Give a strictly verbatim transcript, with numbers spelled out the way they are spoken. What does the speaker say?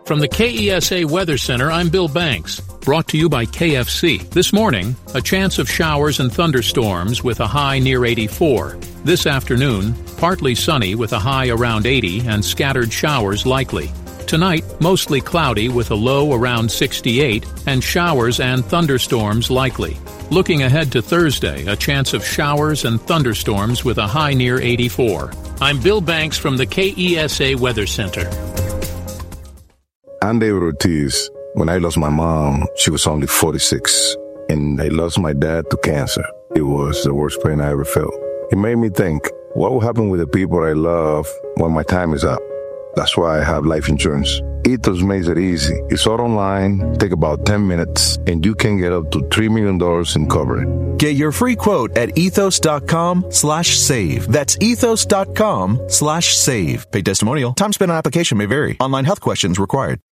From the K E S A Weather Center, I'm Bill Banks. Brought to you by K F C. This morning, a chance of showers and thunderstorms with a high near eighty-four. This afternoon, partly sunny with a high around eighty and scattered showers likely. Tonight, mostly cloudy with a low around sixty-eight and showers and thunderstorms likely. Looking ahead to Thursday, a chance of showers and thunderstorms with a high near eighty-four. I'm Bill Banks from the K E S A Weather Center. I'm David Ortiz. When I lost my mom, she was only forty-six, and I lost my dad to cancer. It was the worst pain I ever felt. It made me think, what will happen with the people I love when my time is up? That's why I have life insurance. Ethos makes it easy. It's all online, take about ten minutes, and you can get up to three million dollars in coverage. Get your free quote at ethos.com slash save. That's ethos.com slash save. Paid testimonial. Time spent on application may vary. Online health questions required.